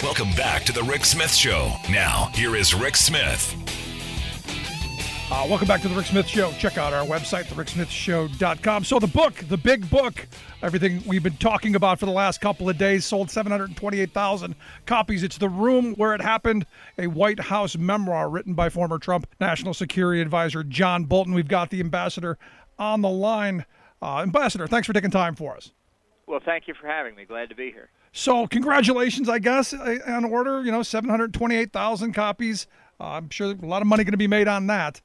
Welcome back to the Rick Smith Show. Now, here is Rick Smith. Welcome back to the Rick Smith Show. Check out our website, thericksmithshow.com. So the book, the big book, everything we've been talking about for the last couple of days, sold 728,000 copies. It's The Room Where It Happened, a White House memoir written by former Trump National Security Advisor John Bolton. We've got the ambassador on the line. Ambassador, thanks for taking time for us. Well, thank you for having me. Glad to be here. So congratulations, I guess, on order, 728,000 copies. I'm sure a lot of money going to be made on that.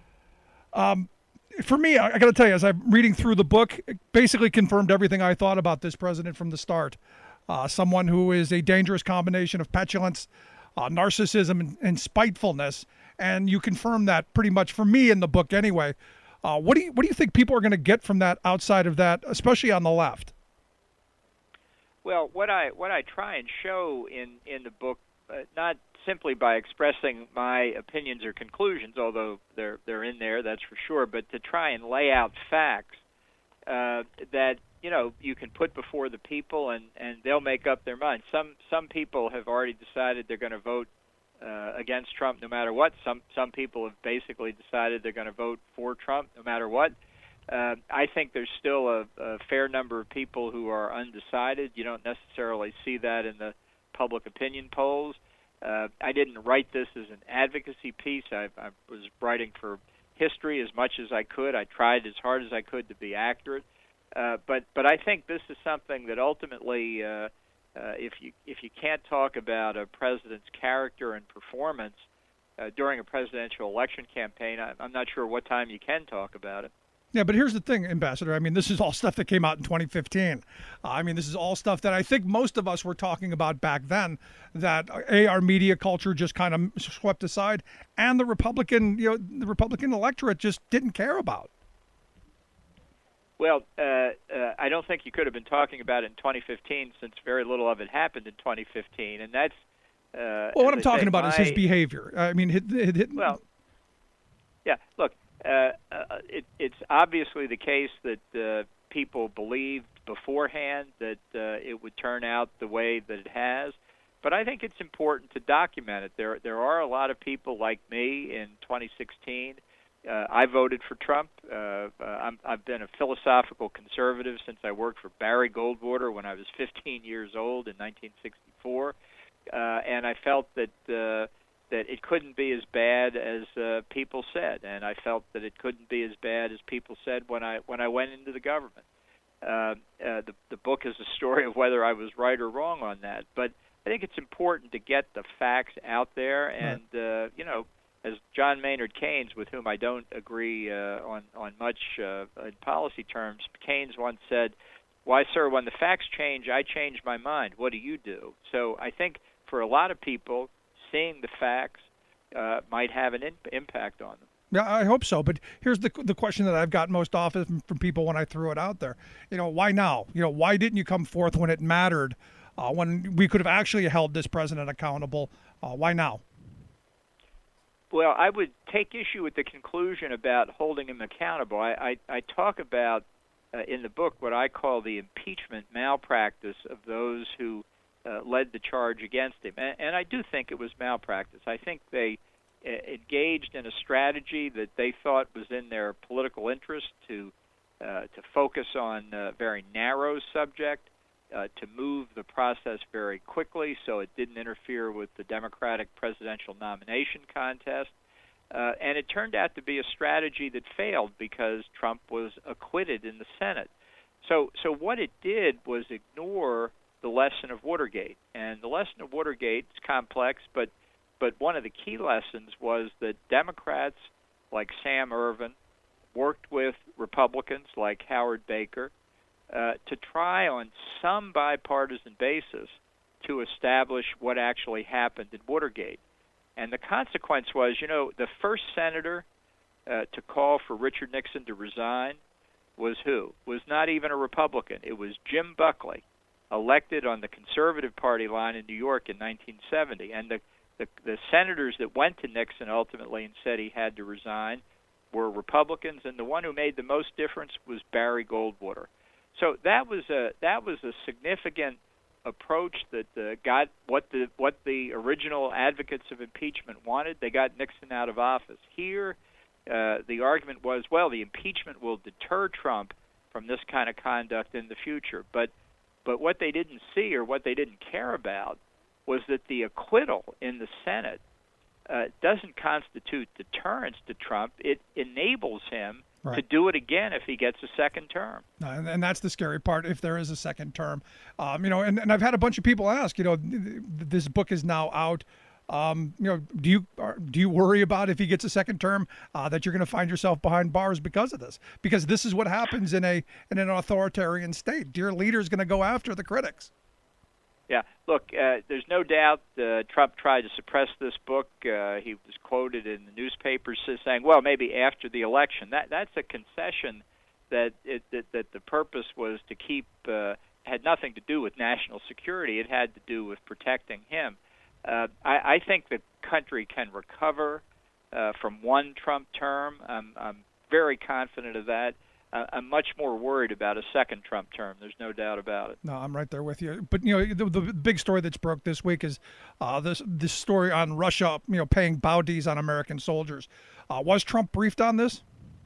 For me, I got to tell you, as I'm reading through the book, it basically confirmed everything I thought about this president from the start. Someone who is a dangerous combination of petulance, narcissism, and spitefulness. And you confirm that pretty much for me in the book anyway. What do you think people are going to get from that outside of that, especially on the left? Well, what I try and show in the book, not simply by expressing my opinions or conclusions, although they're in there, that's for sure, but to try and lay out facts that you can put before the people and they'll make up their mind. Some people have already decided they're going to vote against Trump no matter what. Some people have basically decided they're going to vote for Trump no matter what. I think there's still a fair number of people who are undecided. You don't necessarily see that in the public opinion polls. I didn't write this as an advocacy piece. I was writing for history as much as I could. I tried as hard as I could to be accurate. But I think this is something that ultimately, if you can't talk about a president's character and performance during a presidential election campaign, I'm not sure what time you can talk about it. Yeah, but here's the thing, Ambassador. This is all stuff that came out in 2015. This is all stuff that I think most of us were talking about back then, that our media culture just kind of swept aside, and the Republican electorate just didn't care about. Well, I don't think you could have been talking about it in 2015, since very little of it happened in 2015, and that's. Well, what I'm talking about is his behavior. Well, yeah. Look. It's obviously the case that people believed beforehand that it would turn out the way that it has, but I think it's important to document it. There are a lot of people like me in 2016. I voted for Trump. I've been a philosophical conservative since I worked for Barry Goldwater when I was 15 years old in 1964, and I felt that it couldn't be as bad as people said, and I felt that it couldn't be as bad as people said when I went into the government. The book is a story of whether I was right or wrong on that, but I think it's important to get the facts out there. And as John Maynard Keynes, with whom I don't agree on much in policy terms, Keynes once said, "Why, sir, when the facts change, I change my mind. What do you do?" So I think for a lot of people, seeing the facts might have an impact on them. Yeah, I hope so. But here's the question that I've got most often from people when I threw it out there. Why now? Why didn't you come forth when it mattered, when we could have actually held this president accountable? Why now? Well, I would take issue with the conclusion about holding him accountable. I talk about in the book what I call the impeachment malpractice of those who led the charge against him. And I do think it was malpractice. I think they engaged in a strategy that they thought was in their political interest to focus on a very narrow subject, to move the process very quickly so it didn't interfere with the Democratic presidential nomination contest. And it turned out to be a strategy that failed because Trump was acquitted in the Senate. So what it did was ignore the lesson of Watergate. And the lesson of Watergate is complex, but one of the key lessons was that Democrats like Sam Ervin worked with Republicans like Howard Baker to try on some bipartisan basis to establish what actually happened in Watergate. And the consequence was, the first senator to call for Richard Nixon to resign was who? Was not even a Republican. It was Jim Buckley, elected on the Conservative Party line in New York in 1970. And the senators that went to Nixon ultimately and said he had to resign were Republicans, and the one who made the most difference was Barry Goldwater. So that was a significant approach that got what the original advocates of impeachment wanted. They got Nixon out of office. Here, the argument was, well, the impeachment will deter Trump from this kind of conduct in the future. But what they didn't see, or what they didn't care about, was that the acquittal in the Senate doesn't constitute deterrence to Trump. It enables him to do it again if he gets a second term. And that's the scary part, if there is a second term. And I've had a bunch of people ask, this book is now out. Do you worry about if he gets a second term that you're going to find yourself behind bars because of this? Because this is what happens in an authoritarian state. Your leader is going to go after the critics. Yeah, look, there's no doubt Trump tried to suppress this book. He was quoted in the newspapers saying, well, maybe after the election. That's a concession that the purpose was to keep, had nothing to do with national security. It had to do with protecting him. I think the country can recover from one Trump term. I'm very confident of that. I'm much more worried about a second Trump term. There's no doubt about it. No, I'm right there with you. But the big story that's broke this week is this story on Russia, paying bounties on American soldiers. Was Trump briefed on this?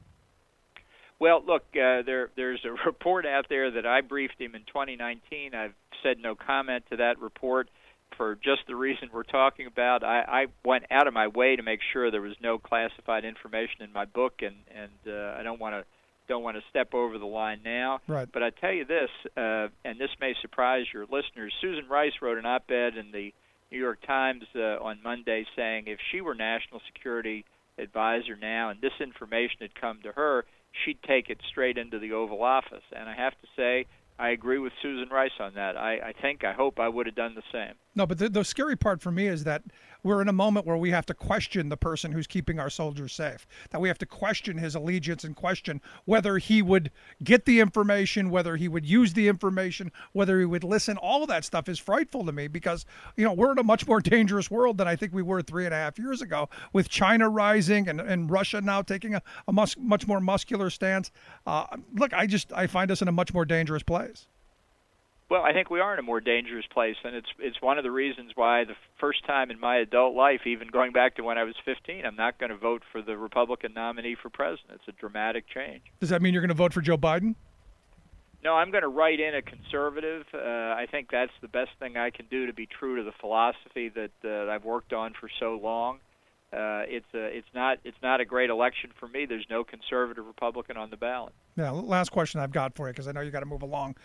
Well, look, there's a report out there that I briefed him in 2019. I've said no comment to that report for just the reason we're talking about. I went out of my way to make sure there was no classified information in my book, and I don't want to step over the line now. Right. But I tell you this, and this may surprise your listeners. Susan Rice wrote an op-ed in the New York Times on Monday saying if she were national security advisor now and this information had come to her, she'd take it straight into the Oval Office. And I have to say, I agree with Susan Rice on that. I hope I would have done the same. No, but the scary part for me is that we're in a moment where we have to question the person who's keeping our soldiers safe, that we have to question his allegiance and question whether he would get the information, whether he would use the information, whether he would listen. All of that stuff is frightful to me because, we're in a much more dangerous world than I think we were 3.5 years ago, with China rising and Russia now taking a much more muscular stance. Look, I find us in a much more dangerous place. Well, I think we are in a more dangerous place, and it's one of the reasons why the first time in my adult life, even going back to when I was 15, I'm not going to vote for the Republican nominee for president. It's a dramatic change. Does that mean you're going to vote for Joe Biden? No, I'm going to write in a conservative. I think that's the best thing I can do to be true to the philosophy that I've worked on for so long. It's not a great election for me. There's no conservative Republican on the ballot. Yeah. Last question I've got for you, because I know you got to move along.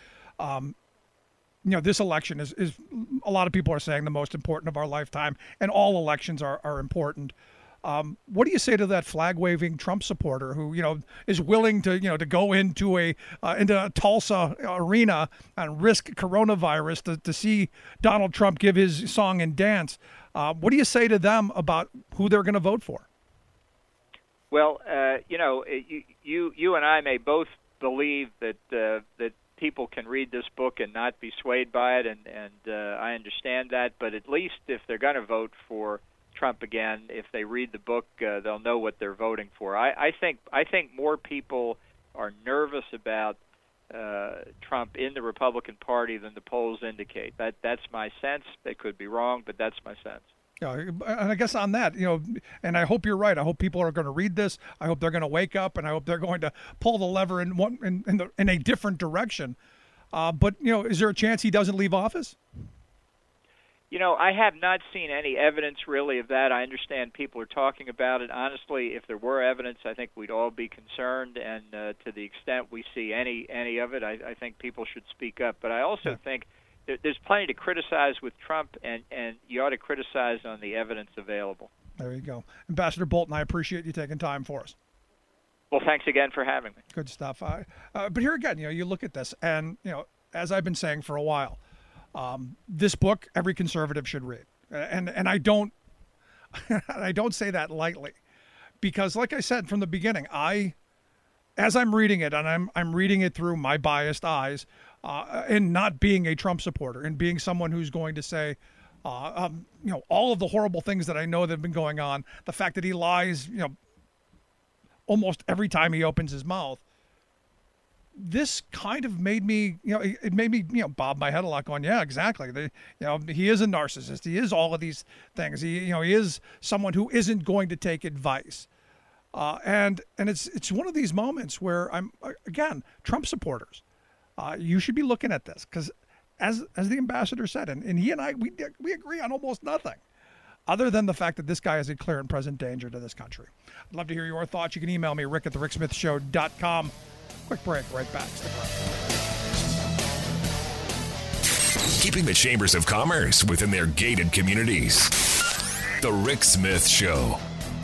This election is a lot of people are saying the most important of our lifetime, and all elections are important. What do you say to that flag-waving Trump supporter who, is willing to, to go into a Tulsa arena and risk coronavirus to see Donald Trump give his song and dance? What do you say to them about who they're going to vote for? Well, you and I may both believe that people can read this book and not be swayed by it, and I understand that. But at least if they're going to vote for Trump again, if they read the book, they'll know what they're voting for. I think more people are nervous about Trump in the Republican Party than the polls indicate. That's my sense. They could be wrong, but that's my sense. Yeah, and I guess on that, and I hope you're right. I hope people are going to read this. I hope they're going to wake up, and I hope they're going to pull the lever in a different direction. But is there a chance he doesn't leave office? I have not seen any evidence really of that. I understand people are talking about it. Honestly, if there were evidence, I think we'd all be concerned. And to the extent we see any of it, I think people should speak up. But I also think there's plenty to criticize with Trump, and you ought to criticize on the evidence available. There you go. Ambassador Bolton, I appreciate you taking time for us. Well, thanks again for having me. Good stuff. But here again, you look at this, and, as I've been saying for a while, this book, every conservative should read. And I don't say that lightly, because like I said from the beginning, as I'm reading it, and I'm reading it through my biased eyes, and not being a Trump supporter and being someone who's going to say, all of the horrible things that I know that have been going on, the fact that he lies, almost every time he opens his mouth. this kind of made me, it made me, bob my head a lot going, yeah, exactly. He is a narcissist. He is all of these things. He is someone who isn't going to take advice. And it's one of these moments where again, Trump supporters, you should be looking at this because as the ambassador said, and he and I, we agree on almost nothing other than the fact that this guy is a clear and present danger to this country. I'd love to hear your thoughts. You can email me, rick@thericksmithshow.com. Quick break, right back. Stick around. Keeping the chambers of commerce within their gated communities. The Rick Smith Show.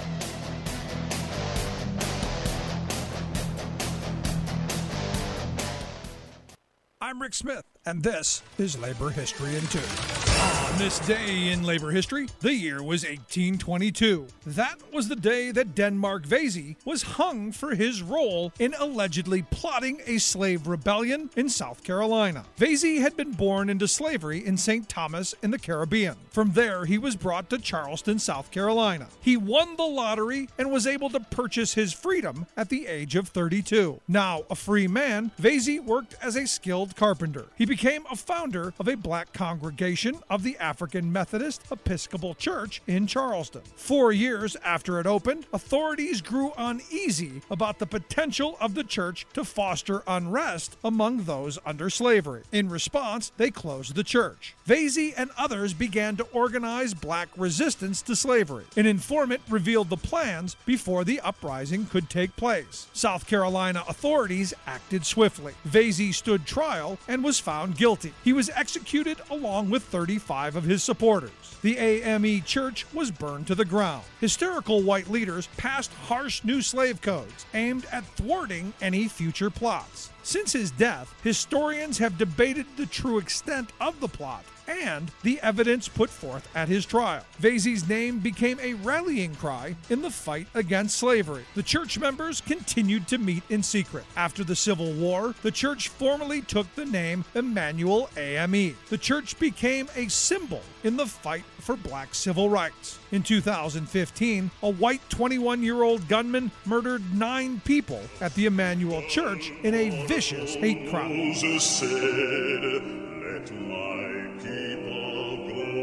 I'm Rick Smith, and this is Labor History in 2. On this day in labor history, the year was 1822. That was the day that Denmark Vesey was hung for his role in allegedly plotting a slave rebellion in South Carolina. Vesey had been born into slavery in St. Thomas in the Caribbean. From there, he was brought to Charleston, South Carolina. He won the lottery and was able to purchase his freedom at the age of 32. Now a free man, Vesey worked as a skilled carpenter. He became a founder of a black congregation of the African Methodist Episcopal Church in Charleston. 4 years after it opened, authorities grew uneasy about the potential of the church to foster unrest among those under slavery. In response, they closed the church. Vesey and others began to organize black resistance to slavery. An informant revealed the plans before the uprising could take place. South Carolina authorities acted swiftly. Vesey stood trial and was found guilty. He was executed along with 35 of his supporters. The AME Church was burned to the ground. Hysterical white leaders passed harsh new slave codes aimed at thwarting any future plots. Since his death, historians have debated the true extent of the plot and the evidence put forth at his trial. Vesey's name became a rallying cry in the fight against slavery. The church members continued to meet in secret. After the Civil War, the church formally took the name Emmanuel AME. The church became a symbol in the fight for black civil rights. In 2015, a white 21-year-old gunman murdered 9 people at the Emmanuel Church in a vicious hate crime. Moses said, "Let my people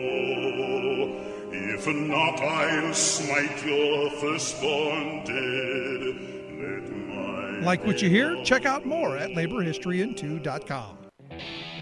go. If not, I'll smite your firstborn dead. Let my Like what you hear? Check out more at laborhistoryin2.com.